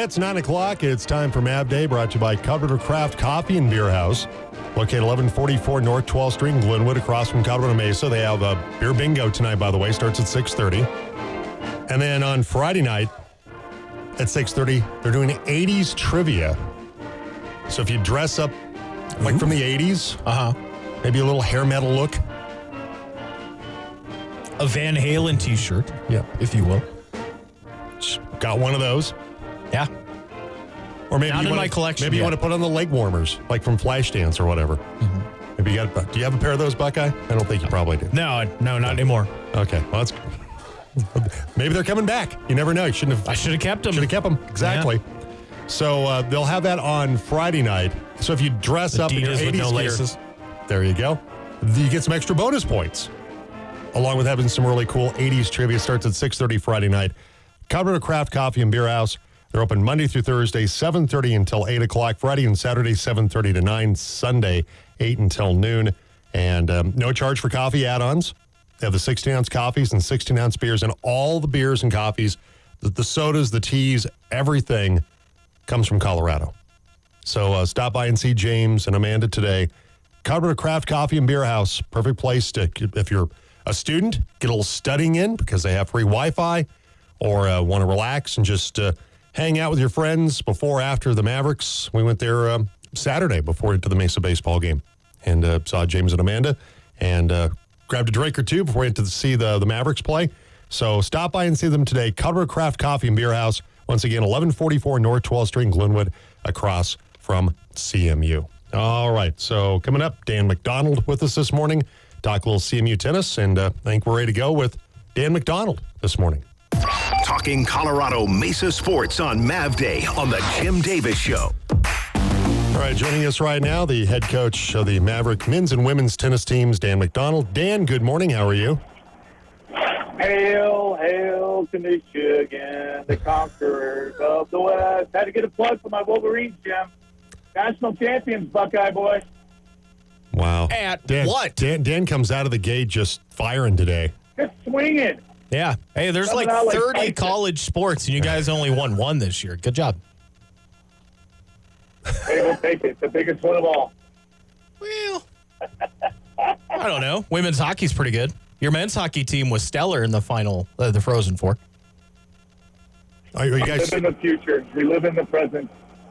It's 9 o'clock. It's time for Mav Day, brought to you by Colorado Craft Coffee and Beer House. Located 1144 North 12th Street in Glenwood, across from Colorado Mesa. They have a beer bingo tonight, by the way. Starts at 6:30. And then on Friday night at 6:30, they're doing 80s trivia. So if you dress up like from the 80s, maybe a little hair metal look. A Van Halen t-shirt, if you will. Got one of those. Yeah. Or maybe Not in my collection Maybe you yet. want to put on the leg warmers, like from Flashdance or whatever. Maybe you got. Do you have a pair of those, Buckeye? I don't think you probably do. No, not anymore. Okay, well, that's maybe they're coming back. You never know. You shouldn't have. I should have kept them. Should have kept them. Exactly. Yeah. So they'll have that on Friday night. So if you dress up in your 80s with no gear, laces. there you go. You get some extra bonus points, along with having some really cool 80s trivia. Starts at 6:30 Friday night. Colorado Craft Coffee and Beer House. They're open Monday through Thursday, 7:30 until 8 o'clock. Friday and Saturday, 7:30 to 9. Sunday, 8 until noon. And no charge for coffee add-ons. They have the 16-ounce coffees and 16-ounce beers, and all the beers and coffees, the sodas, the teas, everything comes from Colorado. So stop by and see James and Amanda today. Colorado Craft Coffee and Beer House. Perfect place to, if you're a student, get a little studying in because they have free Wi-Fi, or want to relax and just hang out with your friends before or after the Mavericks. We went there Saturday before to the Mesa baseball game and saw James and Amanda and grabbed a drink or two before we went to see the Mavericks play. So stop by and see them today. Colorado Craft Coffee and Beer House. Once again, 1144 North 12th Street in Glenwood, across from CMU. All right, so coming up, Dan McDonald with us this morning. Talk a little CMU tennis, and I think we're ready to go with Dan McDonald this morning. Talking Colorado Mesa sports on Mav Day on the Jim Davis Show. All right, joining us right now, the head coach of the Maverick men's and women's tennis teams, Dan McDonald. Dan, good morning. How are you? Hail, hail to Michigan, the conquerors of the West. Had to get a plug for my Wolverines, Jim. National champions, Buckeye boy. Wow. At Dan, what? Dan comes out of the gate just firing today. Just swinging. Yeah. Hey, there's Coming like out like 30 Tyson. college sports, and you guys only won one this year. Good job. Hey, we'll take it. The biggest one of all. Well, I don't know. Women's hockey's pretty good. Your men's hockey team was stellar in the final, the Frozen Four. Are you We guys? live in the future. We live in the present.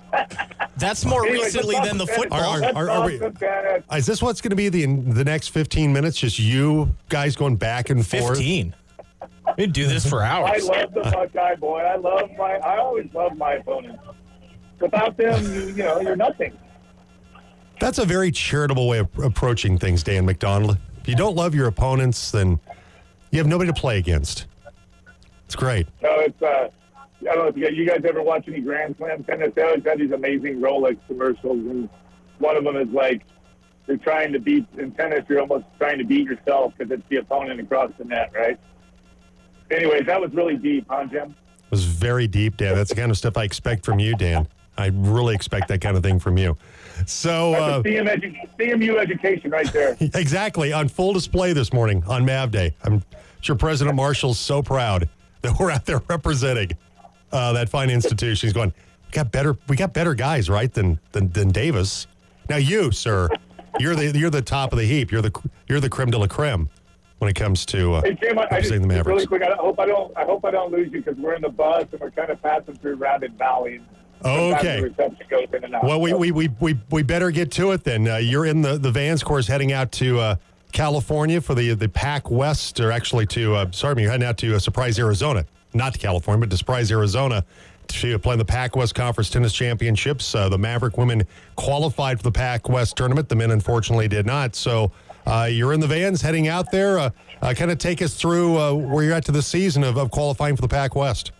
That's more Anyway, recently let's than the talk football. tennis. Let's Are we- talk tennis. Is this what's going to be the next 15 minutes? Just you guys going back and forth? 15. We'd do this for I hours. love the Buckeye boy. I always love my opponents. Without them, you're nothing. That's a very charitable way of approaching things, Dan McDonald. If you don't love your opponents, then you have nobody to play against. It's great. No, it's I don't know if you guys ever watch any Grand Slam tennis. They always have these amazing Rolex commercials, and one of them is like, you're trying to beat, in tennis, you're almost trying to beat yourself because it's the opponent across the net, right? Anyways, that was really deep, huh, Jim? It was very deep, Dan. That's the kind of stuff I expect from you, Dan. I really expect that kind of thing from you. So, That's a CMU education right there. exactly, on full display this morning on Mav Day. I'm sure President Marshall's so proud that we're out there representing that fine institution. He's going, we got better guys, right, than Davis. Now you, sir, you're the top of the heap. You're the creme de la creme when it comes to Hey, Jim, I just, representing the Mavericks. really quick, I hope I don't lose you because we're in the bus and we're kind of passing through Rabbit Valley. Okay. The reception goes in and out. Well, we better get to it then. You're in the Vans course heading out to California for the Pac West, or actually you're heading out to Surprise, Arizona. Not to California, but to Surprise, Arizona to play in the Pac West Conference Tennis Championships. The Maverick women qualified for the Pac West tournament. The men, unfortunately, did not. So you're in the Vans heading out there. Kind of take us through where you're at to the season of qualifying for the Pac West.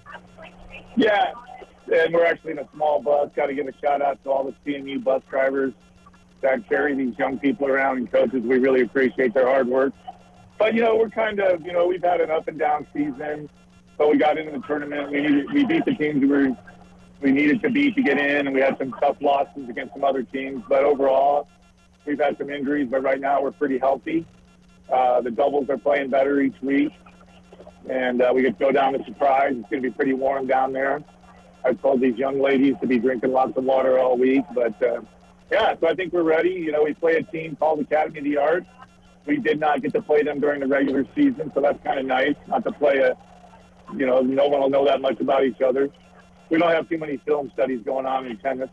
Yeah, and we're actually in a small bus. Got to give a shout-out to all the CMU bus drivers that carry these young people around and coaches. We really appreciate their hard work. But, we're kind of, we've had an up-and-down season. But we got into the tournament. We beat the teams we needed to beat to get in, and we had some tough losses against some other teams. But overall, we've had some injuries, but right now we're pretty healthy. The doubles are playing better each week, and we get to go down to Surprise. It's going to be pretty warm down there. I told these young ladies to be drinking lots of water all week. But, yeah, so I think we're ready. You know, we play a team called Academy of the Arts. We did not get to play them during the regular season, so that's kind of nice. Not to play no one will know that much about each other. We don't have too many film studies going on in tennis.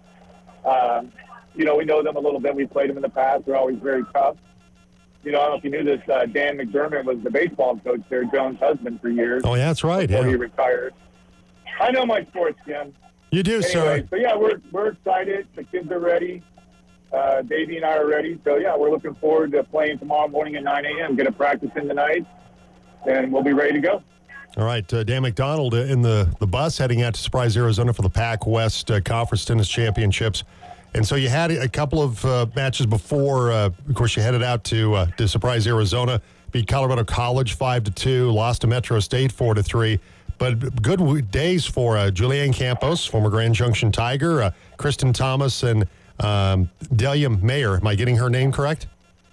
We know them a little bit. We played them in the past. They're always very tough. I don't know if you knew this, Dan McDermott was the baseball coach there, Joan's husband, for years. Oh, yeah, that's right. Before he Yeah. retired. I know my sports, Jim. You do, sir. So, yeah, we're excited. The kids are ready. Davey and I are ready. So, yeah, we're looking forward to playing tomorrow morning at 9 a.m., get a practice in tonight, and we'll be ready to go. All right, Dan McDonald in the bus heading out to Surprise, Arizona for the Pac West Conference Tennis Championships. And so you had a couple of matches before. Of course, you headed out to Surprise, Arizona, beat Colorado College 5-2, lost to Metro State 4-3. But good days for Julianne Campos, former Grand Junction Tiger, Kristen Thomas, and Delia Mayer. Am I getting her name correct?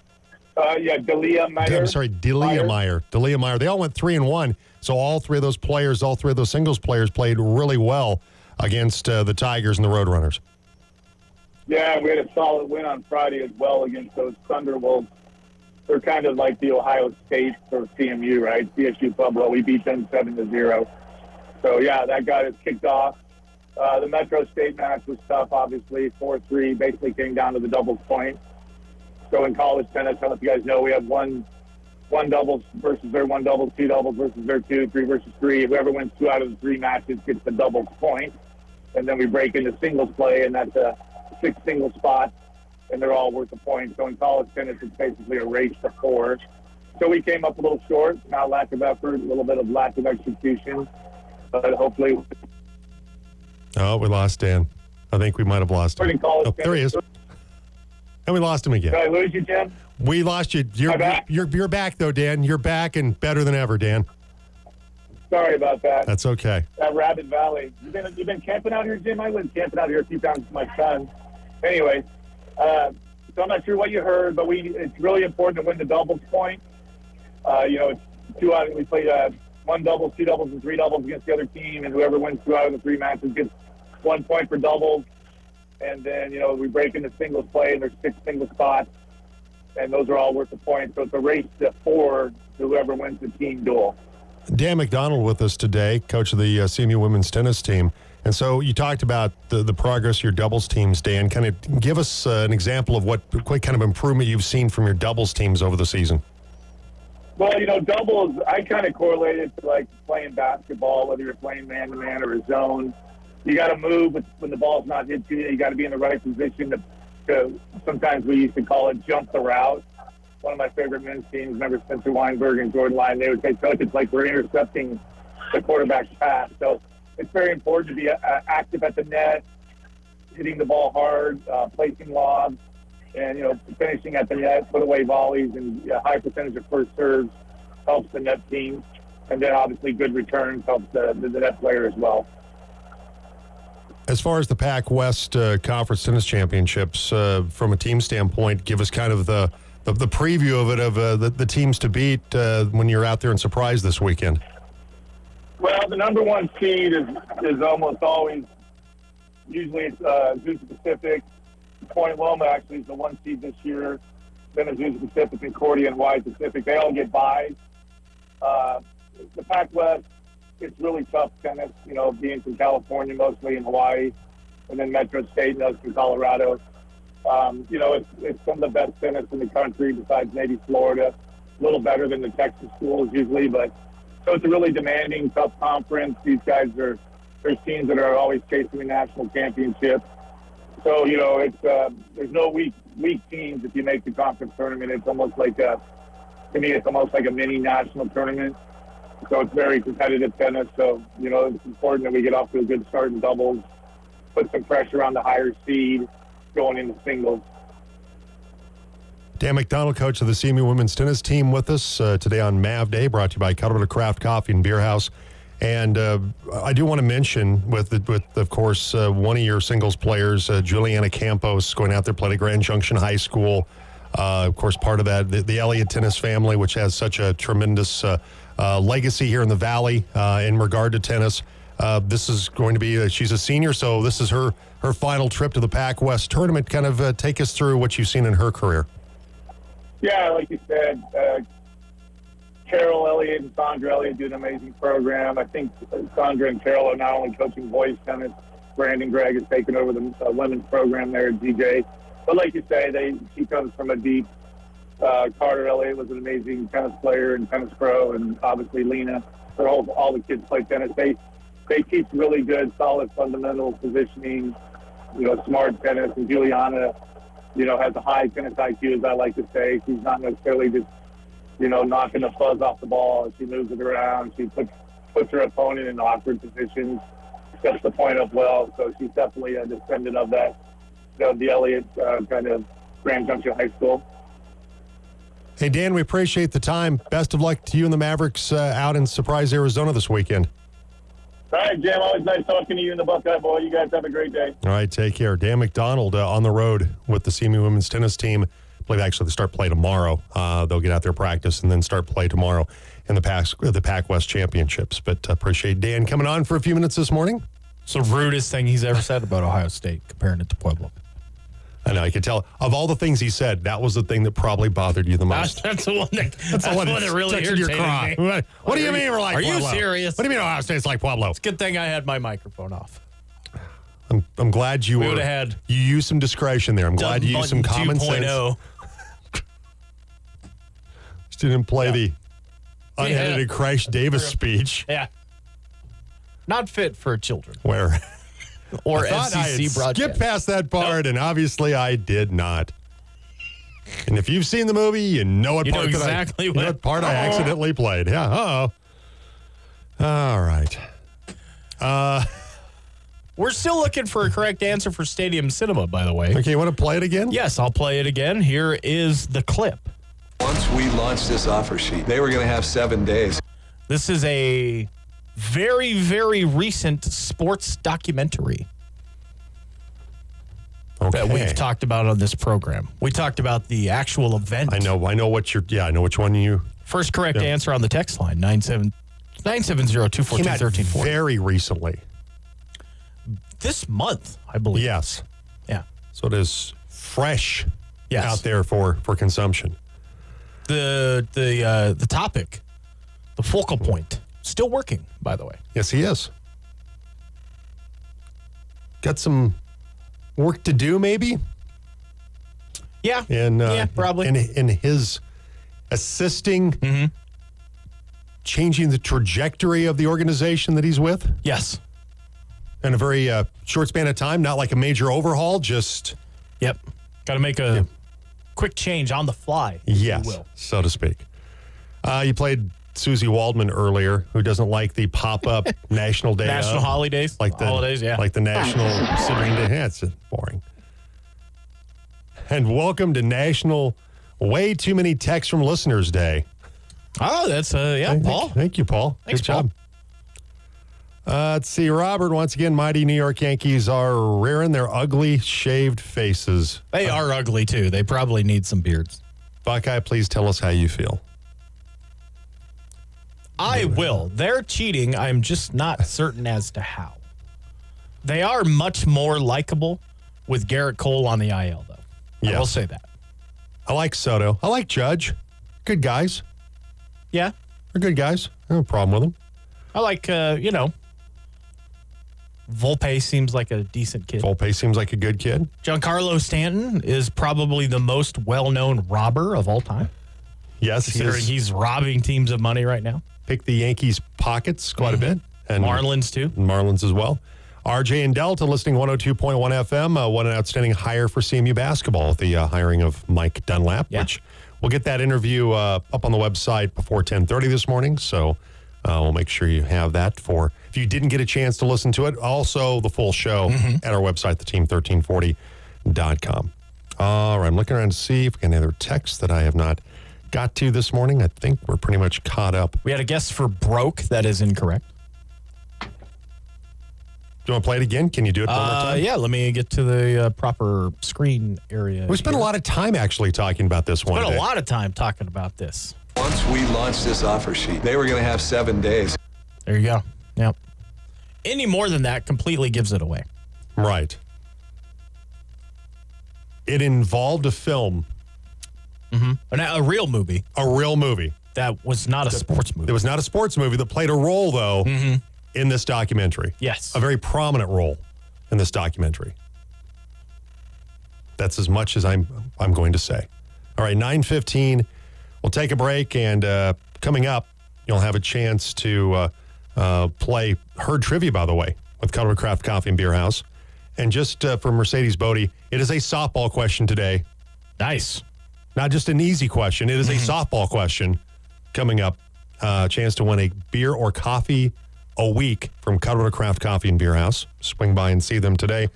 Delia Meyer. I'm sorry, Delia Meyer. Delia Meyer. They all went 3-1. So all three of those singles players played really well against the Tigers and the Roadrunners. Yeah, we had a solid win on Friday as well against those Thunderwolves. They're kind of like the Ohio State or CMU, right? CSU Pueblo. We beat them 7-0. So, yeah, that got us kicked off. The Metro State match was tough, obviously. 4-3 basically came down to the doubles point. So in college tennis, I don't know if you guys know, we have one doubles versus their one doubles, two doubles versus their two, three versus three. Whoever wins 2 out of the 3 matches gets the doubles point. And then we break into singles play, and that's a 6 single spots, and they're all worth a point. So in college tennis, it's basically a race to 4. So we came up a little short, not lack of effort, a little bit of lack of execution, but hopefully. Oh, we lost Dan. I think we might have lost him. Oh, there he is. And we lost him again. Did I lose you, Jim? We lost you. You're back, though, Dan. You're back and better than ever, Dan. Sorry about that. That's okay. That Rabbit Valley. You've been camping out here, Jim? I went camping out here a few times with my son. Anyway, so I'm not sure what you heard, but it's really important to win the doubles point. It's 2 out. We played 1 doubles, 2 doubles, and 3 doubles against the other team, and whoever wins 2 out of the 3 matches gets 1 point for doubles. And then, we break into singles play, and there's 6 single spots, and those are all worth a point. So it's a race to 4 to whoever wins the team duel. Dan McDonald with us today, coach of the CMU women's tennis team. And so you talked about the progress of your doubles teams, Dan. Kind of give us an example of what kind of improvement you've seen from your doubles teams over the season. Well, doubles, I kind of correlate it to like playing basketball, whether you're playing man-to-man or a zone. You got to move when the ball's not hit you. You got to be in the right position to sometimes we used to call it jump the route. One of my favorite men's teams, remember Spencer Weinberg and Jordan Lyon, they would say, Coach, it's like we're intercepting the quarterback's pass. So it's very important to be active at the net, hitting the ball hard, placing lobs, and, finishing at the net, put away volleys, and a high percentage of first serves helps the net team. And then obviously good returns helps the net player as well. As far as the Pac West Conference Tennis Championships, from a team standpoint, give us kind of the preview of it, of the teams to beat when you're out there in Surprise this weekend. Well, the number 1 seed is almost always, usually it's Azusa Pacific. Point Loma actually is the 1 seed this year. Then Azusa Pacific, Concordia, and Y Pacific. They all get byes. The Pac West, it's really tough tennis, being from California mostly, and Hawaii, and then Metro State and us from Colorado. It's some of the best tennis in the country besides maybe Florida. A little better than the Texas schools usually, but so it's a really demanding, tough conference. These guys there's teams that are always chasing a national championship. So, there's no weak teams if you make the conference tournament. It's almost like to me, it's almost like a mini national tournament. So it's very competitive tennis. So, it's important that we get off to a good start in doubles, put some pressure on the higher seed going into singles. Dan McDonald, coach of the CMU women's tennis team, with us today on Mav Day, brought to you by Colorado Craft Coffee and Beer House. And I do want to mention, with of course, one of your singles players, Juliana Campos, going out there, played at Grand Junction High School. Of course, part of that, the Elliott tennis family, which has such a tremendous legacy here in the Valley in regard to tennis. This is going to be, she's a senior, so this is her final trip to the Pac West tournament. Kind of take us through what you've seen in her career. Yeah, like you said, Carol Elliott and Sandra Elliott do an amazing program. I think Sandra and Carol are not only coaching boys tennis. Brandon Gregg has taken over the women's program there at GJ. But like you say, she comes from a deep. Carter Elliott was an amazing tennis player and tennis pro, and obviously Lena. All the kids play tennis. They teach really good, solid fundamentals, positioning, smart tennis. And Juliana, has a high tennis IQ, as I like to say. She's not necessarily just, knocking the fuzz off the ball. She moves it around. She puts her opponent in awkward positions, steps the point up well. So she's definitely a descendant of that, the Elliott kind of Grand Junction High School. Hey, Dan, we appreciate the time. Best of luck to you and the Mavericks out in Surprise, Arizona this weekend. All right, Jim. Always nice talking to you and the Buckeye Boy. You guys have a great day. All right, take care. Dan McDonald on the road with the CMU women's tennis team. I believe actually they start play tomorrow. They'll get out there, practice, and then start play tomorrow in the Pac West Championships. But appreciate Dan coming on for a few minutes this morning. It's the rudest thing he's ever said about Ohio State, comparing it to Pueblo. I know, I could tell. Of all the things he said, that was the thing that probably bothered you the most. That's the one that really irritated me. What do you mean we're like Are Pueblo? you serious? What do you mean Ohio State's like Pueblo? It's a good thing I had my microphone off. I'm glad you would have had. You used some discretion there. I'm glad you used some common sense. 2.0. Just didn't play the unedited Crash Davis speech. Yeah. Not fit for children. Where? Or I thought FCC I had broadcast. skipped past that part, and obviously I did not. And if you've seen the movie, you know what part I accidentally played. Yeah. Uh-oh. All right. We're still looking for a correct answer for Stadium Cinema, by the way. Okay, you want to play it again? Yes, I'll play it again. Here is the clip. Once we launched this offer sheet, they were going to have 7 days. This is a very, very recent sports documentary that we've talked about on this program. We talked about the actual event. I know which one you... First correct answer on the text line, 970-242-1340. Very recently. This month, I believe. Yes. Yeah. So it is fresh Yes. out there for consumption. The topic, the focal point, still working, by the way. Yes, he is. Got some work to do, maybe? Yeah. And probably. In his assisting, changing the trajectory of the organization that he's with. Yes. In a very short span of time, not like a major overhaul, just... Yep. Got to make a quick change on the fly, if you will. So to speak. You played Susie Waldman earlier, who doesn't like the pop-up National Day. National holidays. Holidays, yeah. Like the National Sibling Day. Yeah, it's boring. And welcome to National Way Too Many Texts from Listeners Day. Oh, that's, Paul. Thank you, Paul. Thanks, Good job. Let's see, Robert, once again, mighty New York Yankees are rearing their ugly, shaved faces. They are ugly, too. They probably need some beards. Buckeye, please tell us how you feel. I will. They're cheating. I'm just not certain as to how. They are much more likable with Garrett Cole on the IL, though. Yes. I will say that. I like Soto. I like Judge. Good guys. Yeah. They're good guys. I have a problem with them. I like, Volpe seems like a decent kid. Volpe seems like a good kid. Giancarlo Stanton is probably the most well-known robber of all time. Yes, considering he's robbing teams of money right now. Picked the Yankees' pockets quite a bit. And Marlins, too. Marlins as well. RJ and Delta listening 102.1 FM. What an outstanding hire for CMU basketball with the hiring of Mike Dunlap, which we'll get that interview up on the website before 10:30 this morning. So we'll make sure you have that for if you didn't get a chance to listen to it. Also, the full show at our website, theteam1340.com. All right, I'm looking around to see if we can any other texts that I have not got to this morning. I think we're pretty much caught up. We had a guess for broke. That is incorrect. Do you want to play it again? Can you do it one more time? Yeah, let me get to the proper screen area. We spent a lot of time actually talking about this one. Spent a lot of time talking about this. Once we launched this offer sheet, they were going to have 7 days. There you go. Yep. Any more than that completely gives it away. Right. It involved a film. A real movie. A real movie. That was not a sports movie. It was not a sports movie that played a role, though, in this documentary. Yes. A very prominent role in this documentary. That's as much as I'm going to say. All right, 9:15. We'll take a break, and coming up, you'll have a chance to play Herd Trivia, by the way, with Colorado Craft Coffee and Beer House. And just for Mercedes Bodie, it is a softball question today. Nice. Not just an easy question. It is a softball question coming up. Chance to win a beer or coffee a week from Colorado Craft Coffee and Beer House. Swing by and see them today.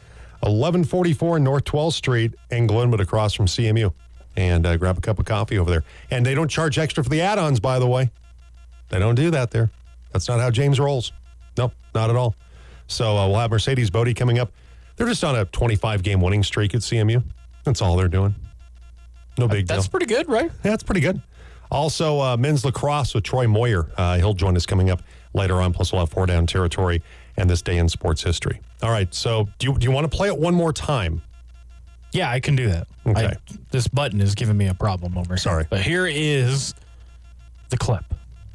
1144 North 12th Street in Glenwood, across from CMU. And grab a cup of coffee over there. And they don't charge extra for the add-ons, by the way. They don't do that there. That's not how James rolls. Nope, not at all. So we'll have Mercedes Bodie coming up. They're just on a 25-game winning streak at CMU. That's all they're doing. No big deal. That's pretty good, right? Yeah, that's pretty good. Also, men's lacrosse with Troy Moyer. He'll join us coming up later on. Plus, we'll have 4 Down territory and this day in sports history. All right, so do you want to play it one more time? Yeah, I can do that. Okay. This button is giving me a problem over here. Sorry. But here is the clip.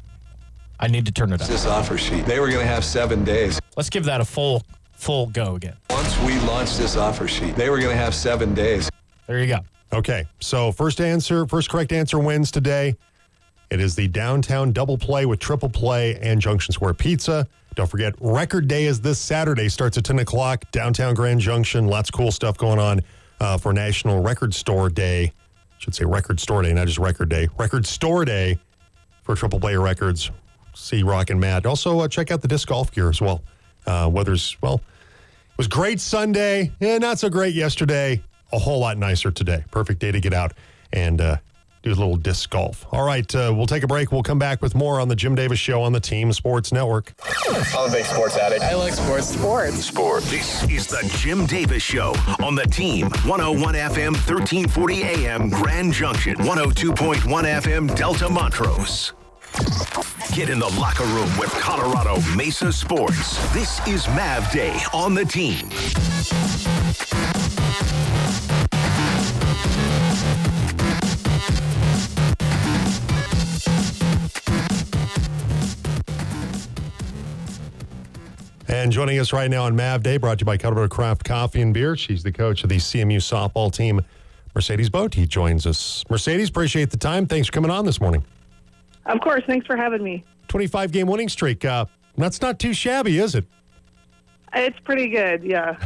I need to turn it up. This offer sheet. They were going to have 7 days. Let's give that a full go again. Once we launched this offer sheet, they were going to have 7 days. There you go. Okay, so first correct answer wins today. It is the downtown double play with triple play and Junction Square Pizza. Don't forget, Record Day is this Saturday. Starts at 10 o'clock, downtown Grand Junction. Lots of cool stuff going on for National Record Store Day. I should say Record Store Day, not just Record Day. Record Store Day for Triple Play Records. See Rock and Matt. Also, check out the disc golf gear as well. Weather's, it was great Sunday. Not so great yesterday. A whole lot nicer today. Perfect day to get out and do a little disc golf. All right, we'll take a break. We'll come back with more on the Jim Davis Show on the Team Sports Network. I'm a big sports addict. I like sports. Sport. This is the Jim Davis Show on the Team. 101 FM, 1340 AM, Grand Junction. 102.1 FM, Delta Montrose. Get in the locker room with Colorado Mesa Sports. This is Mav Day on the Team. And joining us right now on Mav Day, brought to you by Colorado Craft Coffee and Beer. She's the coach of the CMU softball team, Mercedes Bodie, joins us. Mercedes, appreciate the time. Thanks for coming on this morning. Of course. Thanks for having me. 25-game winning streak. That's not too shabby, is it? It's pretty good, yeah.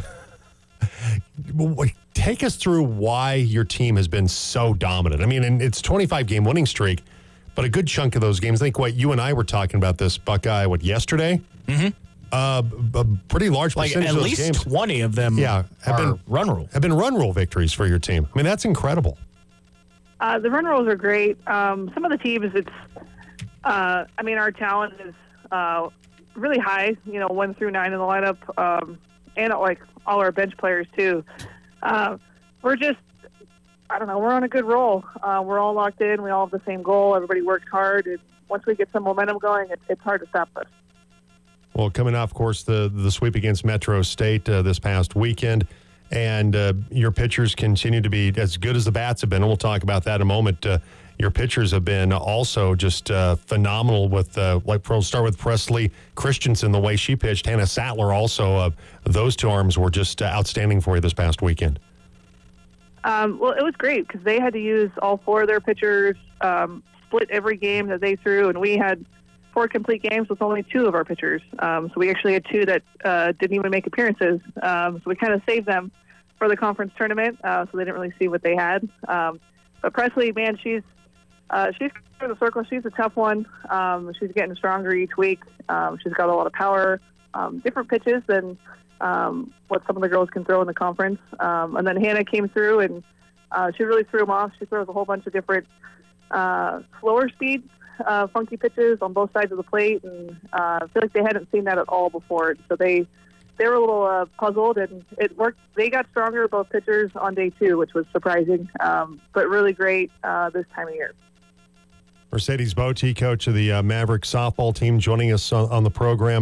Take us through why your team has been so dominant. I mean, and it's 25-game winning streak, but a good chunk of those games, I think you and I were talking about this, Buckeye, yesterday? Mm-hmm. A pretty large percentage at of those least games. 20 of them have been run rule victories for your team. I mean, that's incredible. The run rules are great. Some of the teams, our talent is really high, 1 through 9 in the lineup, and all our bench players too. We're just, we're on a good roll. We're all locked in. We all have the same goal. Everybody works hard. And once we get some momentum going, it's hard to stop us. Well, coming off, of course, the sweep against Metro State this past weekend, and your pitchers continue to be as good as the bats have been, and we'll talk about that in a moment. Your pitchers have been also just phenomenal with, we'll start with Presley Christensen, the way she pitched. Hannah Sattler also, those two arms were just outstanding for you this past weekend. Well, it was great because they had to use all 4 of their pitchers, split every game that they threw, and we had 4 complete games with only 2 of our pitchers. So we actually had 2 that didn't even make appearances. So we kind of saved them for the conference tournament, so they didn't really see what they had. But Presley, man, she's in the circle. She's a tough one. She's getting stronger each week. She's got a lot of power, different pitches than what some of the girls can throw in the conference. And then Hannah came through, and she really threw them off. She throws a whole bunch of different slower speed, funky pitches on both sides of the plate, and I feel like they hadn't seen that at all before. So they were a little puzzled, and it worked. They got stronger, both pitchers, on day 2, which was surprising, but really great this time of year. Mercedes Bodie, coach of the Maverick softball team, joining us on the program.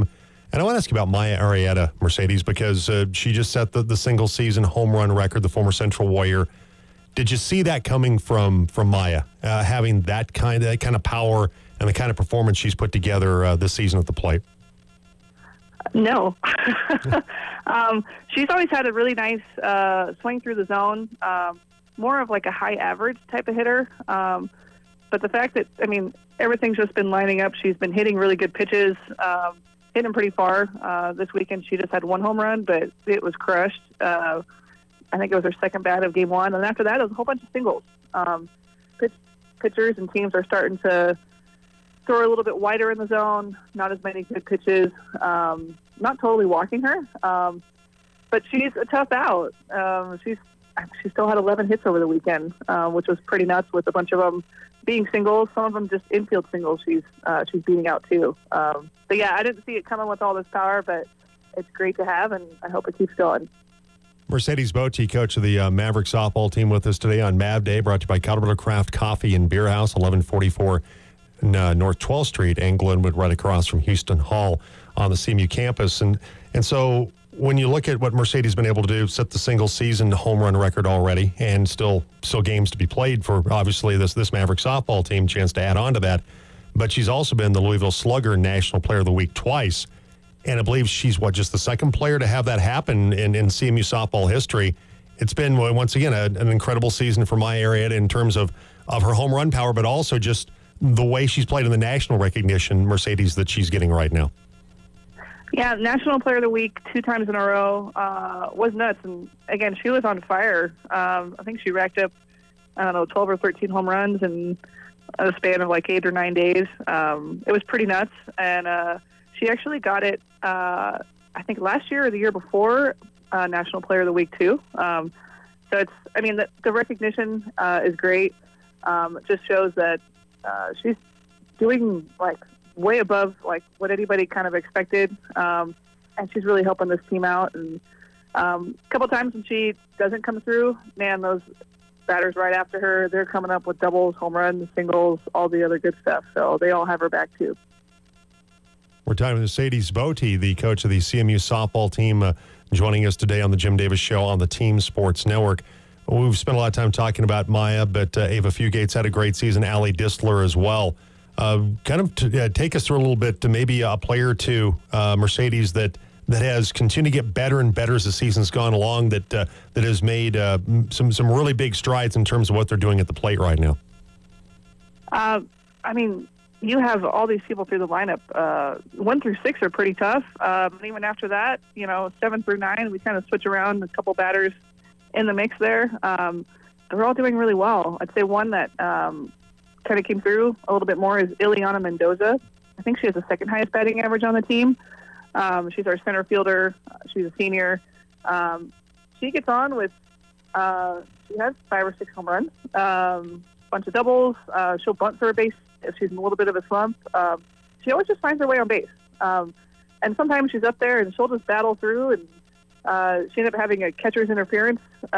And I want to ask you about Maya Arrieta, Mercedes, because she just set the single-season home run record, the former Central Warrior. Did you see that coming from Maya, having that kind of power and the kind of performance she's put together this season at the plate? No. She's always had a really nice swing through the zone, more of like a high average type of hitter. But the fact that, everything's just been lining up. She's been hitting really good pitches, hitting them pretty far. This weekend she just had one home run, but it was crushed. I think it was her second bat of game one. And after that, it was a whole bunch of singles. Pitchers and teams are starting to throw a little bit wider in the zone, not as many good pitches, not totally walking her. But she's a tough out. She still had 11 hits over the weekend, which was pretty nuts, with a bunch of them being singles. Some of them just infield singles she's beating out too. But yeah, I didn't see it coming with all this power, but it's great to have, and I hope it keeps going. Mercedes Bote, coach of the Maverick softball team, with us today on Mav Day, brought to you by Colorado Craft Coffee and Beer House, 1144 North 12th Street, and Glenwood, right across from Houston Hall on the CMU campus. And so when you look at what Mercedes has been able to do, set the single-season home run record already, and still games to be played for, obviously, this Maverick softball team, chance to add on to that. But she's also been the Louisville Slugger National Player of the Week twice. And I believe she's, just the second player to have that happen in CMU softball history. It's been, once again, an incredible season for Maya Arrieta in terms of her home run power, but also just the way she's played in the national recognition, Mercedes, that she's getting right now. Yeah, National Player of the Week 2 times in a row was nuts. And, again, she was on fire. I think she racked up, 12 or 13 home runs in a span of 8 or 9 days. It was pretty nuts. And she actually got it, I think, last year or the year before, National Player of the Week, too. So it's, the recognition is great. It just shows that she's doing, way above what anybody kind of expected, and she's really helping this team out. And a couple times when she doesn't come through, man, those batters right after her, they're coming up with doubles, home runs, singles, all the other good stuff. So they all have her back too. We're talking with Mercedes Bote, the coach of the CMU softball team, joining us today on the Jim Davis Show on the Team Sports Network. We've spent a lot of time talking about Maya, but Ava Fugates had a great season. Allie Disler as well. Take us through a little bit to maybe a player or two, Mercedes, that has continued to get better and better as the season's gone along, that has made some really big strides in terms of what they're doing at the plate right now. You have all these people through the lineup. 1 through 6 are pretty tough. And even after that, 7 through 9, we kind of switch around a couple batters in the mix there. They're all doing really well. I'd say one that kind of came through a little bit more is Ileana Mendoza. I think she has the second highest batting average on the team. She's our center fielder. She's a senior. She gets on with, she has 5 or 6 home runs, bunch of doubles. She'll bunt for a base if she's in a little bit of a slump. She always just finds her way on base. And sometimes she's up there and she'll just battle through, and she ended up having a catcher's interference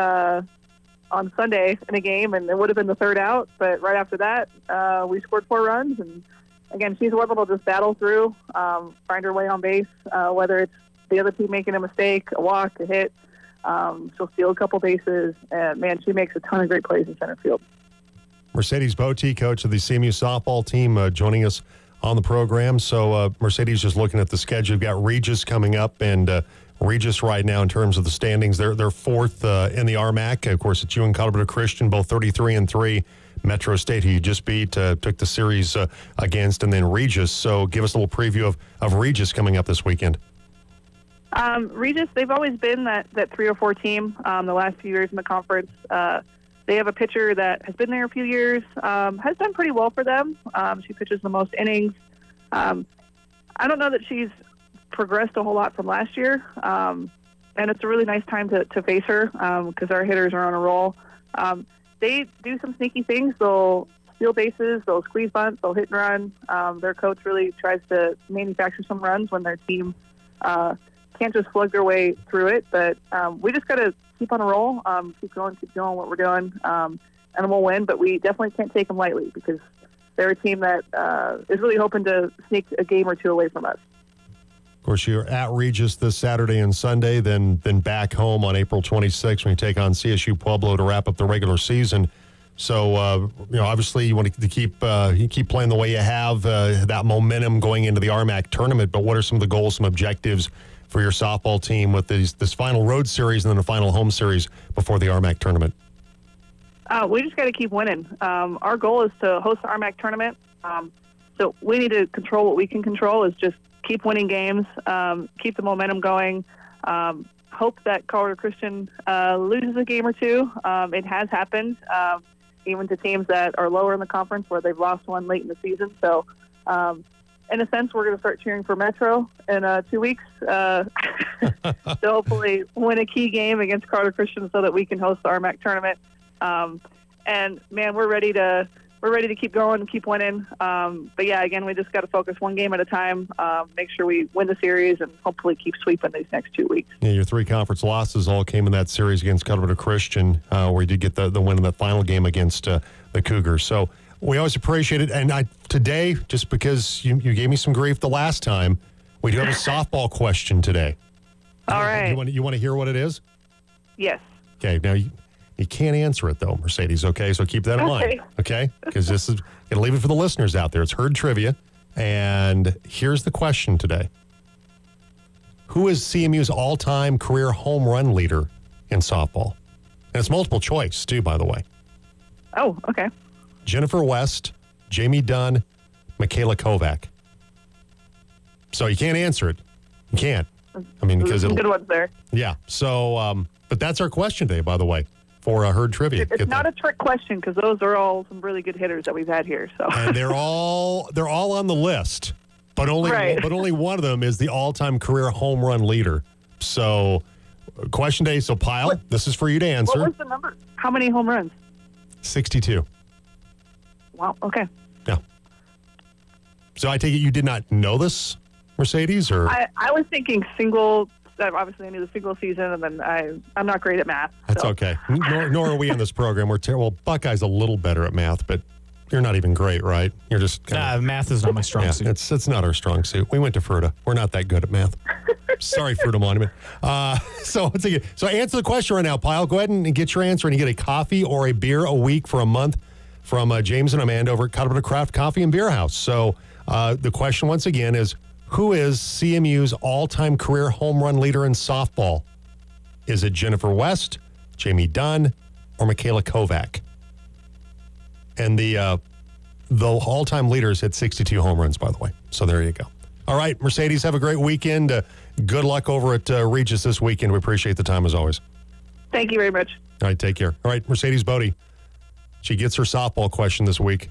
on Sunday in a game, and it would have been the third out. But right after that, we scored 4 runs. And, again, she's one that'll just battle through, find her way on base, whether it's the other team making a mistake, a walk, a hit. She'll steal a couple bases. And, man, she makes a ton of great plays in center field. Mercedes Bote, coach of the CMU softball team, joining us on the program. So, Mercedes, just looking at the schedule, you've got Regis coming up, and Regis right now in terms of the standings, they're 4th in the RMAC. Of course, it's you and Colorado Christian, both 33-3. Metro State, who you just beat, took the series against, and then Regis. So give us a little preview of Regis coming up this weekend. Regis, they've always been that 3 or 4 team the last few years in the conference. They have a pitcher that has been there a few years, has done pretty well for them. She pitches the most innings. I don't know that she's progressed a whole lot from last year, and it's a really nice time to face her because our hitters are on a roll. They do some sneaky things. They'll steal bases, they'll squeeze bunts, they'll hit and run. Their coach really tries to manufacture some runs when their team can't just slug their way through it. But we just got to keep on a roll, keep doing what we're doing, and we'll win. But we definitely can't take them lightly because they're a team that is really hoping to sneak a game or 2 away from us. Of course, you're at Regis this Saturday and Sunday, then back home on April 26th when you take on CSU Pueblo to wrap up the regular season. So, obviously you want to keep playing the way you have, that momentum going into the RMAC tournament. But what are some of the goals, some objectives for your softball team with this final road series and then the final home series before the RMAC tournament? We just got to keep winning. Our goal is to host the RMAC tournament. So we need to control what we can control, is just keep winning games, keep the momentum going, hope that Colorado Christian loses a game or two. It has happened, even to teams that are lower in the conference where they've lost one late in the season. So in a sense, we're going to start cheering for Metro in 2 weeks to hopefully win a key game against Colorado Christian so that we can host the RMAC tournament. And, man, we're ready to keep going and keep winning. But, yeah, again, we just got to focus one game at a time, make sure we win the series, and hopefully keep sweeping these next 2 weeks. Yeah, your 3 conference losses all came in that series against Colorado Christian, where you did get the win in that final game against the Cougars. So we always appreciate it. And today, just because you gave me some grief the last time, we do have a softball question today. All right. You want to hear what it is? Yes. Okay, now you can't answer it, though, Mercedes, okay? So keep that in mind, okay? Because this is going to leave it for the listeners out there. It's Herd Trivia, and here's the question today. Who is CMU's all-time career home run leader in softball? And it's multiple choice, too, by the way. Oh, okay. Jennifer West, Jamie Dunn, Michaela Kovac. So you can't answer it. You can't. I mean, because some good ones there. Yeah, so, but that's our question today, by the way. For Herd Trivia. It's not a trick question because those are all some really good hitters that we've had here. So and they're all on the list, but only one of them is the all-time career home run leader. So, question day. So, Pyle, this is for you to answer. What was the number? How many home runs? 62. Wow. Okay. Yeah. So I take it you did not know this, Mercedes, or I was thinking single. Obviously, I knew the single season, and then I'm not great at math. That's so. okay. Nor are we in this program. We're terrible. Buckeye's a little better at math, but you're not even great, right? You're just math is not my strong suit. It's not our strong suit. We went to Fruta. We're not that good at math. Sorry, Fruta Monument. So answer the question right now, Pyle. Go ahead and get your answer, and you get a coffee or a beer a week for a month from James and Amanda over at Colorado Craft Coffee and Beer House. So the question once again is, who is CMU's all-time career home run leader in softball? Is it Jennifer West, Jamie Dunn, or Michaela Kovac? And the all-time leaders hit 62 home runs, by the way. So there you go. All right, Mercedes, have a great weekend. Good luck over at Regis this weekend. We appreciate the time as always. Thank you very much. All right, take care. All right, Mercedes Bodie. She gets her softball question this week.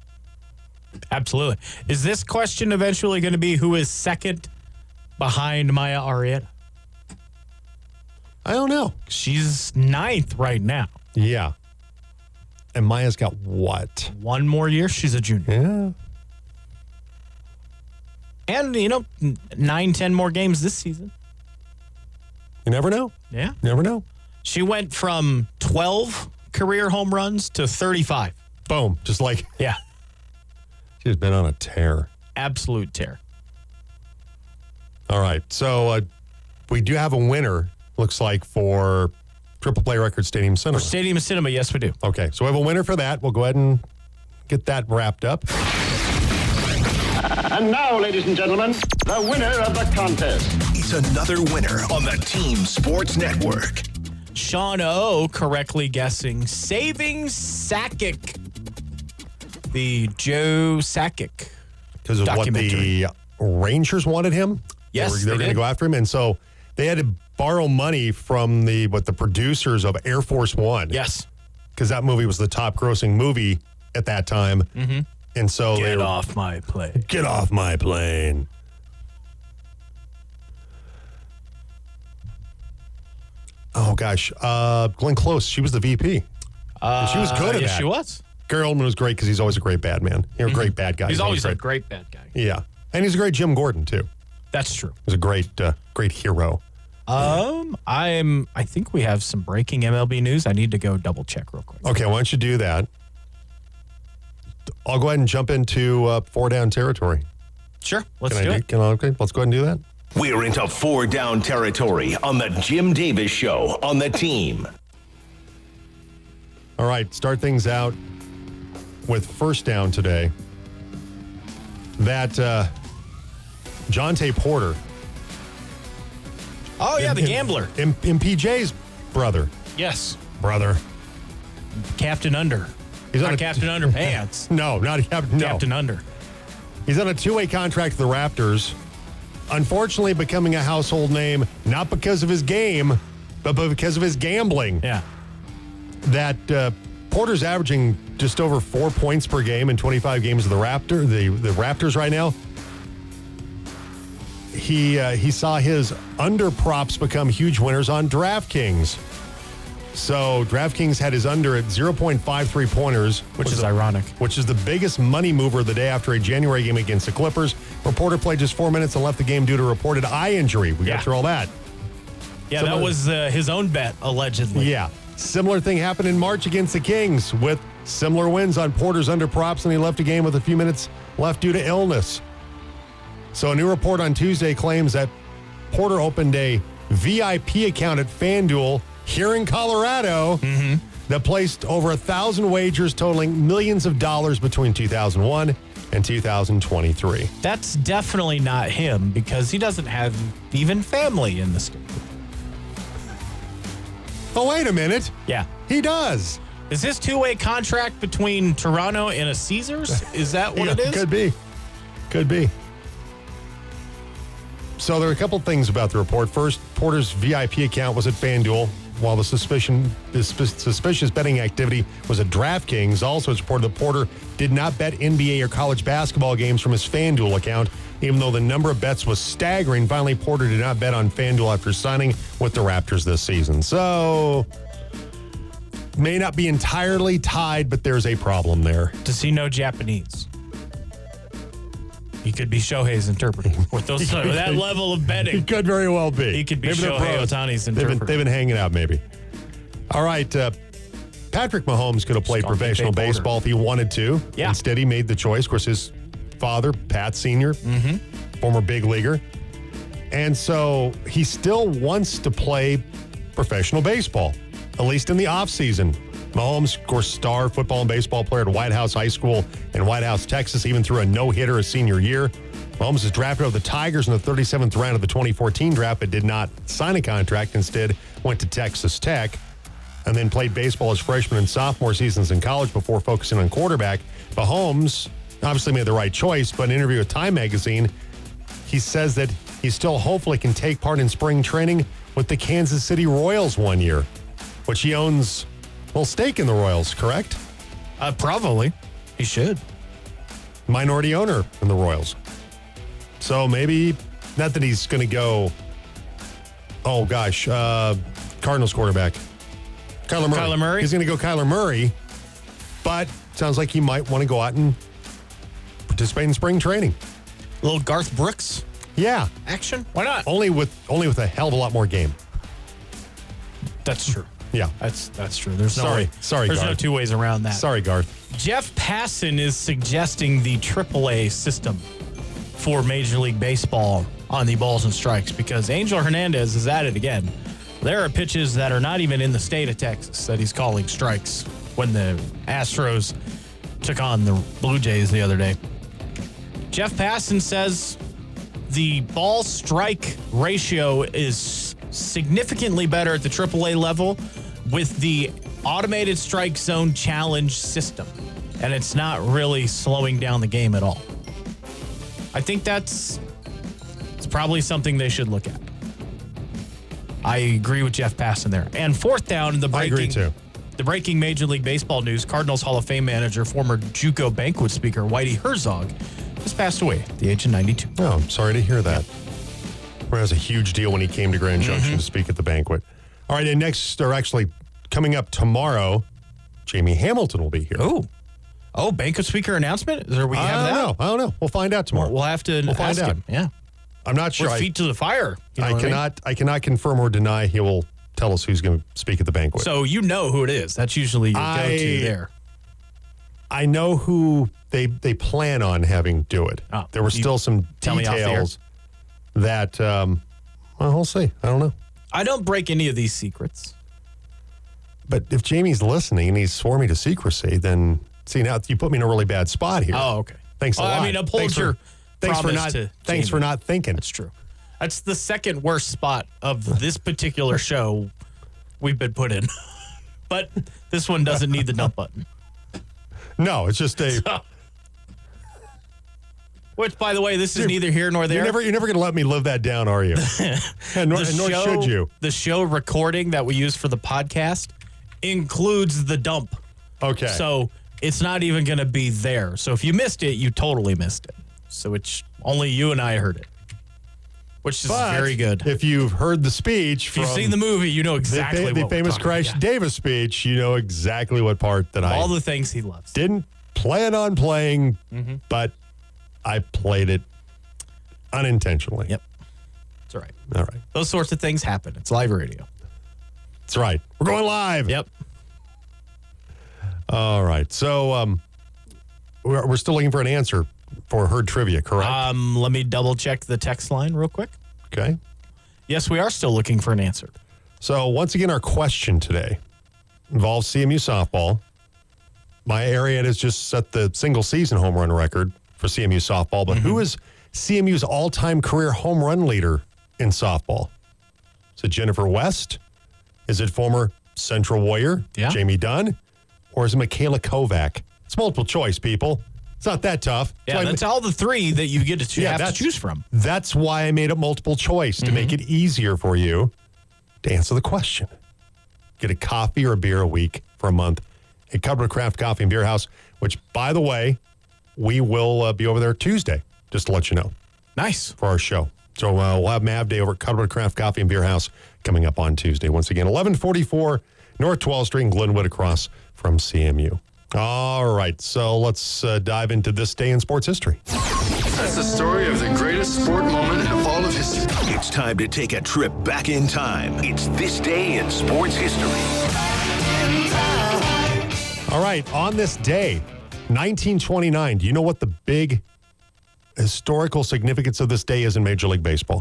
Absolutely. Is this question eventually going to be who is second behind Maya Arrieta? I don't know. She's 9th right now. Yeah. And Maya's got what? 1 more year. She's a junior. Yeah. And, 9-10 more games this season. You never know. Yeah. Never know. She went from 12 career home runs to 35. Boom. Just like. Yeah. She's been on a tear. Absolute tear. All right. So we do have a winner, looks like, for Triple Play Records Stadium Cinema. For Stadium Cinema, yes, we do. Okay. So we have a winner for that. We'll go ahead and get that wrapped up. And now, ladies and gentlemen, the winner of the contest. It's another winner on the Team Sports Network. Sean O correctly guessing Saving Sakic. The Joe Sakic because of what the Rangers wanted him. Yes, they were going to go after him, and so they had to borrow money from the producers of Air Force One. Yes, because that movie was the top-grossing movie at that time, and so get off my plane. Get off my plane. Oh gosh, Glenn Close. She was the VP. And she was good at that. She was. Gary Oldman was great because he's always a great bad man. You're a great bad guy. He's always a great bad guy. Yeah. And he's a great Jim Gordon, too. That's true. He's a great hero. I think we have some breaking MLB news. I need to go double check real quick. Okay, why don't you do that? I'll go ahead and jump into 4 down territory. Sure. Let's do it. Okay, let's go ahead and do that. We're into 4 down territory on the Jim Davis Show on the team. All right, start things out with first down today. That Jonte Porter. Oh, yeah, the gambler. MPJ's brother. Yes. Brother. Captain Under. He's on Not a Captain Underpants. No, not Captain. No. Captain Under. He's on a 2-way contract with the Raptors. Unfortunately, becoming a household name, not because of his game, but because of his gambling. Yeah. That Porter's averaging just over 4 points per game in 25 games of the Raptors right now. He saw his under props become huge winners on DraftKings. So DraftKings had his under at 0.53 pointers, Which is ironic. which is the biggest money mover of the day after a January game against the Clippers. Porter played just 4 minutes and left the game due to reported eye injury. We got through all that. Yeah, that was his own bet, allegedly. Yeah. Similar thing happened in March against the Kings with similar wins on Porter's under props, and he left the game with a few minutes left due to illness. So a new report on Tuesday claims that Porter opened a VIP account at FanDuel here in Colorado that placed over 1,000 wagers totaling millions of dollars between 2001 and 2023. That's definitely not him because he doesn't have even family in the state. Oh, wait a minute. Yeah. He does. Is this 2-way contract between Toronto and a Caesars? Is that what it is? Could be. Could be. So there are a couple things about the report. First, Porter's VIP account was at FanDuel, while the suspicious betting activity was at DraftKings. Also, it's reported that Porter did not bet NBA or college basketball games from his FanDuel account, even though the number of bets was staggering. Finally, Porter did not bet on FanDuel after signing with the Raptors this season. So, may not be entirely tied, but there's a problem there. Does he know Japanese? He could be Shohei's interpreter. With that level of betting. He could very well be. He could be Maybe they're Shohei pros. Ohtani's interpreter. They've been hanging out, maybe. All right. Patrick Mahomes could have played professional baseball if he wanted to. Yeah. Instead, he made the choice. Of course, his father, Pat Sr., former big leaguer. And so he still wants to play professional baseball, at least in the offseason. Mahomes, of course, star football and baseball player at White House High School in White House, Texas, even threw a no-hitter his senior year. Mahomes was drafted over the Tigers in the 37th round of the 2014 draft, but did not sign a contract. Instead, went to Texas Tech and then played baseball his freshman and sophomore seasons in college before focusing on quarterback. Mahomes obviously made the right choice, but in an interview with Time Magazine, he says that he still hopefully can take part in spring training with the Kansas City Royals one year, which he owns a little stake in the Royals, correct? Probably. He should. Minority owner in the Royals. So maybe, not that he's going to go, Cardinals quarterback. Kyler Murray. He's going to go Kyler Murray, but sounds like he might want to go out and participate in spring training. Little Garth Brooks Yeah. action? Why not? Only with a hell of a lot more game. That's true. Yeah. That's true. There's Sorry, There's no Garth. two ways around that. Sorry, Garth. Jeff Passan is suggesting the AAA system for Major League Baseball on the balls and strikes because Angel Hernandez is at it again. There are pitches that are not even in the state of Texas that he's calling strikes when the Astros took on the Blue Jays the other day. Jeff Passan says the ball-strike ratio is significantly better at the AAA level with the automated strike zone challenge system, and it's not really slowing down the game at all. I think it's probably something they should look at. I agree with Jeff Passan there. And fourth down in the breaking, I agree too. The breaking Major League Baseball news, Cardinals Hall of Fame manager, former JUCO banquet speaker Whitey Herzog just passed away at the age of 92. Oh, I'm sorry to hear that. It was a huge deal when he came to Grand Junction to speak at the banquet. All right, and next, or actually coming up tomorrow, Jamie Hamilton will be here. Oh, banquet speaker announcement? Is there we have that? I don't know. We'll find out tomorrow. We'll have to find ask out. him. Yeah. I'm not sure. We're feet to the fire. You know I what mean? cannot confirm or deny he will tell us who's going to speak at the banquet. So you know who it is. That's usually your go-to there. I know who they plan on having do it. Oh, there were still some tell me off the air? details that, well, we'll see. I don't know. I don't break any of these secrets. But if Jamie's listening and he swore me to secrecy, then, see, now you put me in a really bad spot here. Oh, okay. Thanks a lot. I mean, uphold your promise to Thanks for Jamie. not thinking. That's true. That's the second worst spot of this particular show we've been put in. But this one doesn't need the dump button. No, it's just a... Which, by the way, this is neither here nor there. You're never going to let me live that down, are you? and nor should you. The show recording that we use for the podcast includes the dump. Okay. So it's not even going to be there. So if you missed it, you totally missed it. So it's only you and I heard it, which is very good. If you've heard the speech, if you've seen the movie, you know exactly the famous Crash Davis speech, you know exactly what part that all the things he loves. Didn't plan on playing, but I played it unintentionally. Yep. That's all right. All right. Those sorts of things happen. It's live radio. That's right. We're going live. Yep. All right. So we're still looking for an answer for Herd Trivia, correct? Let me double check the text line real quick. Okay. Yes, we are still looking for an answer. So once again, our question today involves CMU softball. My area has just set the single season home run record for CMU softball, but who is CMU's all-time career home run leader in softball? Is it Jennifer West? Is it former Central Warrior, Jamie Dunn? Or is it Michaela Kovac? It's multiple choice, people. It's not that tough. Yeah, that's all the three that you get to have to choose from. That's why I made it multiple choice, to make it easier for you to answer the question. Get a coffee or a beer a week for a month at Cutler Craft Coffee and Beer House, which, by the way, we will be over there Tuesday, just to let you know. Nice. For our show. So we'll have Mav Day over at Cutler Craft Coffee and Beer House coming up on Tuesday. Once again, 1144 North 12th Street in Glenwood across from CMU. All right, so let's dive into this day in sports history. That's the story of the greatest sport moment in all of history. It's time to take a trip back in time. It's This Day in Sports History. All right, on this day, 1929, do you know what the big historical significance of this day is in Major League Baseball?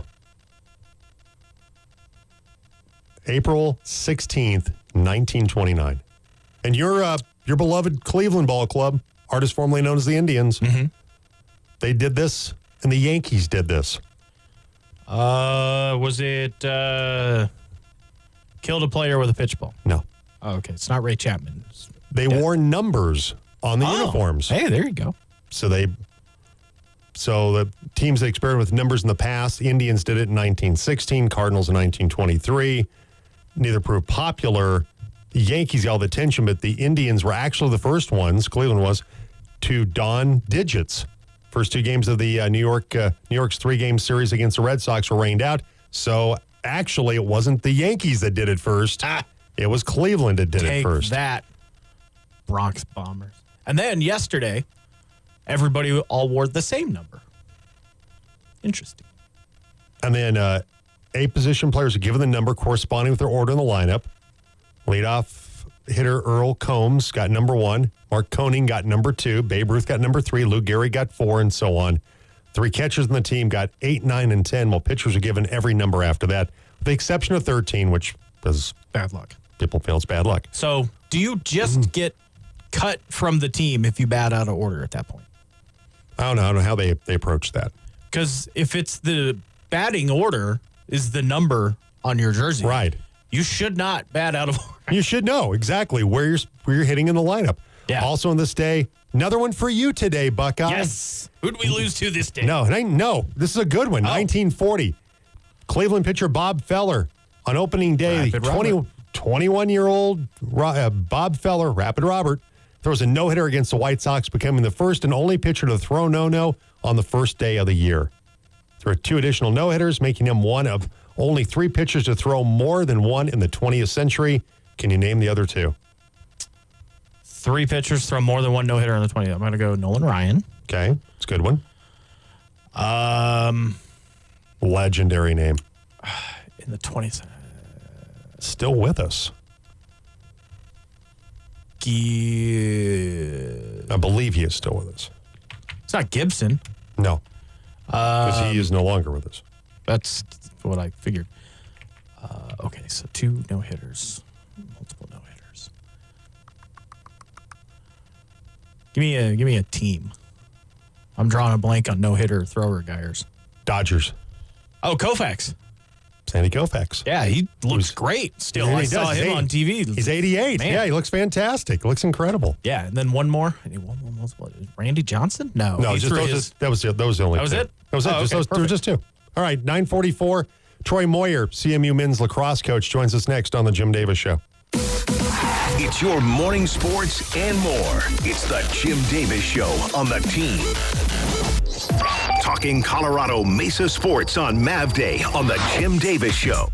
April 16th, 1929. And your beloved Cleveland Ball Club, artist formerly known as the Indians, they did this, and the Yankees did this. Was it killed a player with a pitch ball? No. Oh, okay. It's not Ray Chapman. They wore numbers on the uniforms. Hey, there you go. So the teams that experimented with numbers in the past, the Indians did it in 1916, Cardinals in 1923. Neither proved popular. The Yankees got all the attention, but the Indians were actually the first ones, Cleveland was, to don digits. First two games of the New York's three-game series against the Red Sox were rained out. So actually, it wasn't the Yankees that did it first. It was Cleveland that did it first. Take that, Bronx Bombers. And then yesterday, everybody all wore the same number. Interesting. And then 8 position players are given the number corresponding with their order in the lineup. Leadoff hitter Earl Combs got number 1. Mark Koenig got number 2. Babe Ruth got number 3. Lou Gehrig got 4, and so on. 3 catchers in the team got 8, 9, and 10, while pitchers are given every number after that, with the exception of 13, which is bad luck. People feel it's bad luck. So do you just get cut from the team if you bat out of order at that point? I don't know how they approach that. Because if it's the batting order is the number on your jersey, right? You should not bat out of order. You should know exactly where you're hitting in the lineup. Yeah. Also on this day, another one for you today, Buckeye. Yes. Who did we lose to this day? No, this is a good one. 1940. Cleveland pitcher Bob Feller on opening day. 21-year-old Bob Feller, Rapid Robert, throws a no-hitter against the White Sox, becoming the first and only pitcher to throw no-no on the first day of the year. There are 2 additional no-hitters, making him one of only 3 pitchers to throw more than one in the 20th century. Can you name the other 2? 3 pitchers throw more than one no-hitter in the 20th. I'm going to go Nolan Ryan. Okay, it's a good one. Legendary name. In the 20th. Still with us. I believe he is still with us. It's not Gibson. No, because he is no longer with us. That's what I figured. Okay, so 2 no-hitters. Multiple no-hitters. Give me a team. I'm drawing a blank on no-hitter thrower guys. Dodgers. Oh, Koufax. Sandy Koufax. Yeah, he looks great still. Yeah, I he saw does. him on TV. He's 88. Man. Yeah, he looks fantastic. Looks incredible. Yeah, and then one more. I need one more. What, Randy Johnson? No, No, he just threw that was the only. That was two. it? That was it. Oh, Just okay, those, there were perfect. just 2. All right, 9:44. Troy Moyer, CMU men's lacrosse coach, joins us next on the Jim Davis Show. It's your morning sports and more. It's the Jim Davis Show on the team. Talking Colorado Mesa sports on Mav Day on the Jim Davis Show.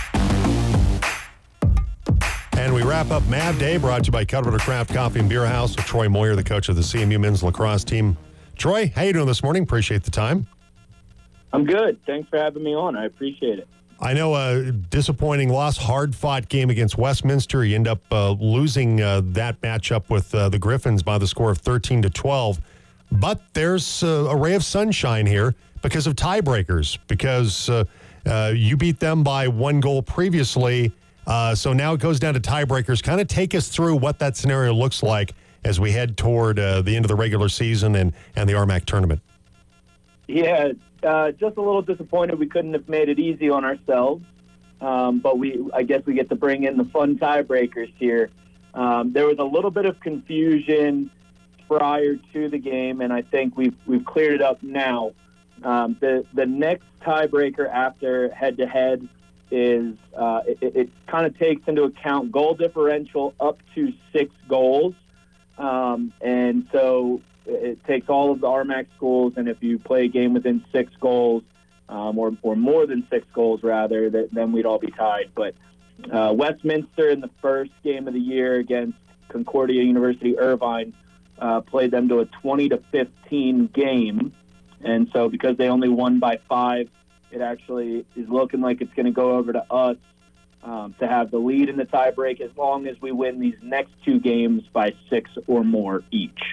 And we wrap up Mav Day, brought to you by Cutwater Craft Coffee and Beer House with Troy Moyer, the coach of the CMU men's lacrosse team. Troy, how you doing this morning? Appreciate the time. I'm good. Thanks for having me on. I appreciate it. I know a disappointing loss, hard-fought game against Westminster. You end up losing that matchup with the Griffins by the score of 13-12. But there's a ray of sunshine here because of tiebreakers, because you beat them by 1 goal previously. So now it goes down to tiebreakers. Kind of take us through what that scenario looks like as we head toward the end of the regular season and the RMAC tournament. Yeah, just a little disappointed we couldn't have made it easy on ourselves. But I guess we get to bring in the fun tiebreakers here. There was a little bit of confusion prior to the game, and I think we've cleared it up now. The next tiebreaker after head-to-head is it kind of takes into account goal differential up to 6 goals. And so it takes all of the RMAC schools, and if you play a game within 6 goals, or more than 6 goals rather, then we'd all be tied. But Westminster in the first game of the year against Concordia University Irvine played them to a 20-15 game. And so because they only won by 5, it actually is looking like it's going to go over to us to have the lead in the tiebreak as long as we win these next 2 games by 6 or more each.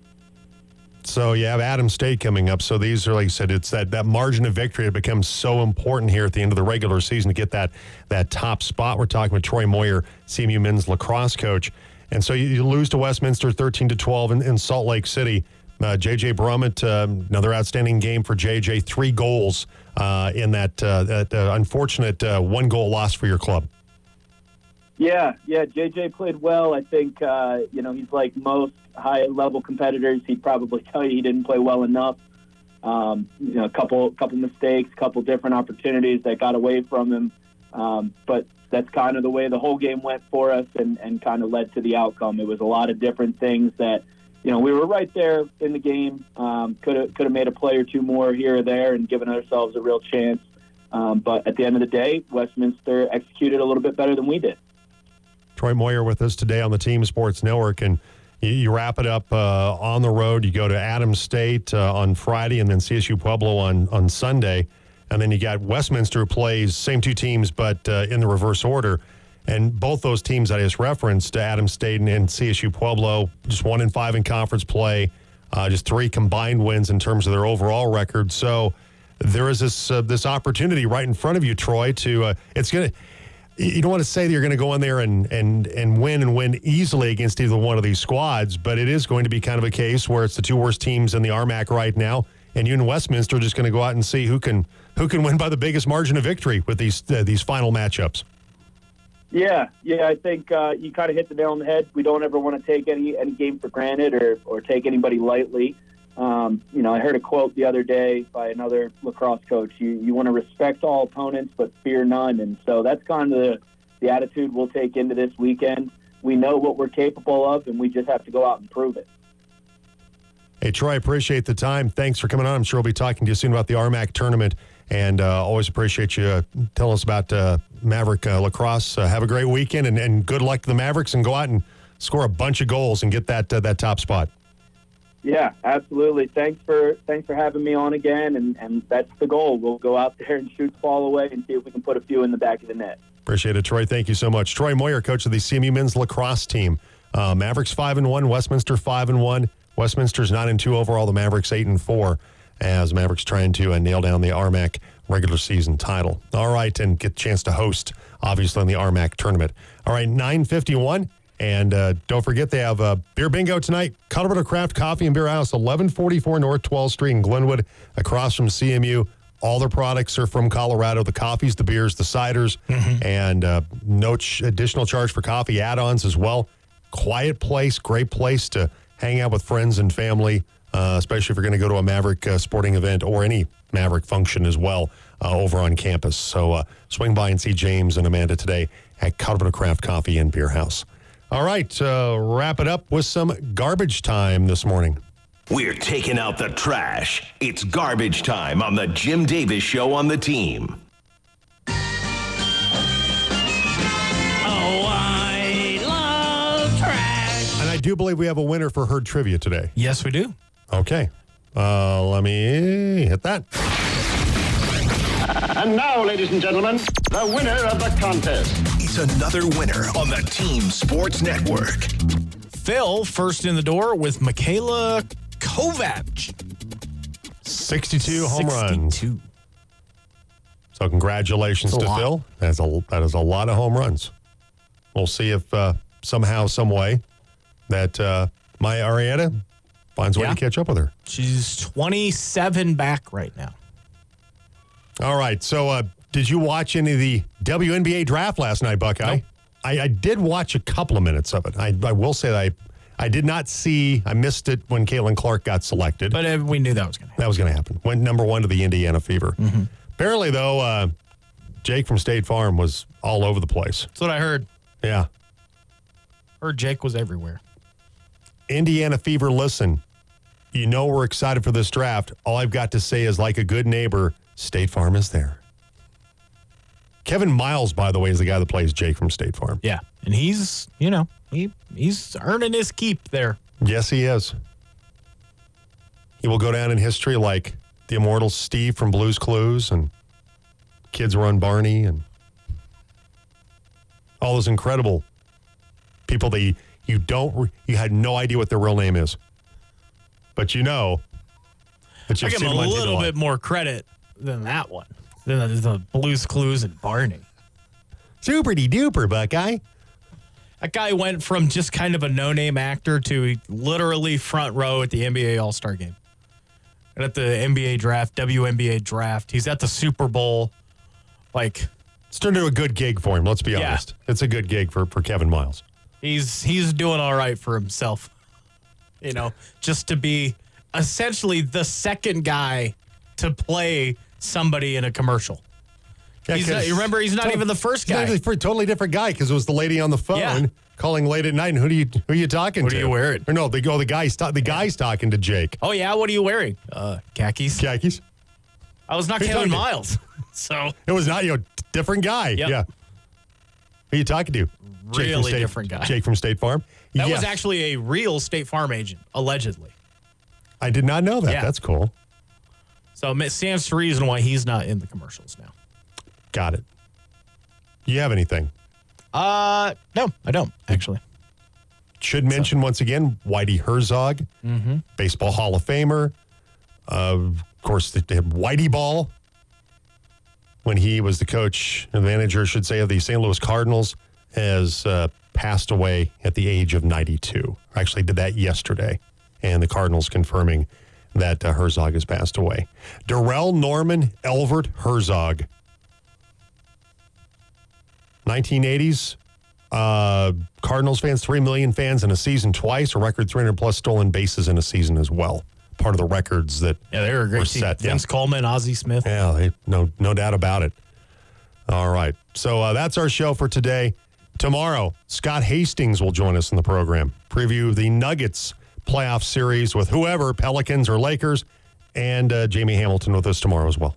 So you have Adams State coming up. So these are, like you said, it's that margin of victory that becomes so important here at the end of the regular season to get that top spot. We're talking with Troy Moyer, CMU men's lacrosse coach. And so you lose to Westminster 13-12 in Salt Lake City. J.J. Brummett, another outstanding game for J.J., 3 goals in that unfortunate 1-goal loss for your club. Yeah, J.J. played well. I think, he's like most high-level competitors. He'd probably tell you he didn't play well enough. A couple mistakes, couple different opportunities that got away from him. But that's kind of the way the whole game went for us and kind of led to the outcome. It was a lot of different things that, we were right there in the game. Could have made a play or 2 more here or there and given ourselves a real chance. But at the end of the day, Westminster executed a little bit better than we did. Troy Moyer with us today on the Team Sports Network, and you wrap it up on the road. You go to Adams State on Friday and then CSU Pueblo on Sunday. And then you got Westminster who plays same 2 teams but in the reverse order. And both those teams I just referenced, Adams State and CSU Pueblo, just 1-5 in conference play, just 3 combined wins in terms of their overall record. So there is this opportunity right in front of you, Troy, to you don't want to say that you're going to go in there and win easily against either one of these squads, but it is going to be kind of a case where it's the 2 worst teams in the RMAC right now, and you and Westminster are just going to go out and see who can win by the biggest margin of victory with these final matchups. Yeah, I think you kind of hit the nail on the head. We don't ever want to take any game for granted or take anybody lightly. I heard a quote the other day by another lacrosse coach. You want to respect all opponents, but fear none. And so that's kind of the attitude we'll take into this weekend. We know what we're capable of, and we just have to go out and prove it. Hey, Troy, appreciate the time. Thanks for coming on. I'm sure we'll be talking to you soon about the RMAC tournament, and always appreciate you telling us about Maverick lacrosse. Have a great weekend, and good luck to the Mavericks, and go out and score a bunch of goals and get that top spot. Yeah, absolutely. Thanks for having me on again, and that's the goal. We'll go out there and shoot the ball away and see if we can put a few in the back of the net. Appreciate it, Troy. Thank you so much. Troy Moyer, coach of the CMU men's lacrosse team. Mavericks 5-1, Westminster 5-1. Westminster's 9-2 overall. The Mavericks 8-4. as Mavericks trying to nail down the RMAC regular season title. All right, and get a chance to host, obviously, in the RMAC tournament. All right, 9:51. And don't forget, they have beer bingo tonight. Colorado Craft Coffee and Beer House, 1144 North 12th Street in Glenwood, across from CMU. All their products are from Colorado. The coffees, the beers, the ciders, and no additional charge for coffee add-ons as well. Quiet place, great place to hang out with friends and family, especially if you're going to go to a Maverick sporting event or any Maverick function as well over on campus. So swing by and see James and Amanda today at Colorado Craft Coffee and Beer House. All right, wrap it up with some garbage time this morning. We're taking out the trash. It's garbage time on the Jim Davis Show on the team. Oh, I love trash. And I do believe we have a winner for Herd Trivia today. Yes, we do. Okay. Let me hit that. And now, ladies and gentlemen, the winner of the contest. It's another winner on the Team Sports Network. Phil, first in the door with Michaela Kovac. 62 home runs. 62. So congratulations to Phil. That is a lot of home runs. We'll see if somehow, some way, that Maya Arrieta finds a way to catch up with her. She's 27 back right now. All right. So did you watch any of the WNBA draft last night, Buckeye? Nope. I did watch a couple of minutes of it. I will say that I did not see, I missed it when Caitlin Clark got selected. But we knew that was going to happen. That was going to happen. Went number 1 to the Indiana Fever. Apparently, though, Jake from State Farm was all over the place. That's what I heard. Yeah. Heard Jake was everywhere. Indiana Fever, listen, you know we're excited for this draft. All I've got to say is, like a good neighbor, State Farm is there. Kevin Miles, by the way, is the guy that plays Jake from State Farm. Yeah. And he's, he's earning his keep there. Yes, he is. He will go down in history like the immortal Steve from Blue's Clues and Kids Run Barney and all those incredible people that you had no idea what their real name is. But you know that you've I give seen him a one little bit more credit than that one. Than the Blue's Clues and Barney. Superdy duper, Buckeye. That guy went from just kind of a no-name actor to literally front row at the NBA All-Star Game. And at the NBA draft, WNBA draft. He's at the Super Bowl. It's turned into a good gig for him, let's be honest. It's a good gig for Kevin Miles. He's doing all right for himself. Just to be essentially the second guy to play somebody in a commercial. Yeah, You remember, he's not even the first guy. He's a totally different guy because it was the lady on the phone calling late at night. And who are you talking to? What are you wearing? Or no, the guy's talking to Jake. Oh yeah, what are you wearing? Khakis. Khakis. I was not Kevin Miles, so it was not different guy. Yep. Yeah. Who are you talking to? Really different guy. Jake from State Farm. That was actually a real State Farm agent, allegedly. I did not know that. Yeah. That's cool. So it stands to reason why he's not in the commercials now. Got it. You have anything? No, I don't, actually. Should mention once again, Whitey Herzog, Baseball Hall of Famer. Of course, they had Whitey Ball when he was the coach, the manager, I should say, of the St. Louis Cardinals, has passed away at the age of 92. I actually did that yesterday, and the Cardinals confirming that Herzog has passed away. Darrell Norman Elvert Herzog. 1980s, Cardinals fans, 3 million fans in a season twice, a record 300-plus stolen bases in a season as well. Part of the records that they were a great team. set. Vince Coleman, Ozzie Smith. Yeah, no doubt about it. All right, so that's our show for today. Tomorrow, Scott Hastings will join us in the program. Preview the Nuggets playoff series with whoever, Pelicans or Lakers, and Jamie Hamilton with us tomorrow as well.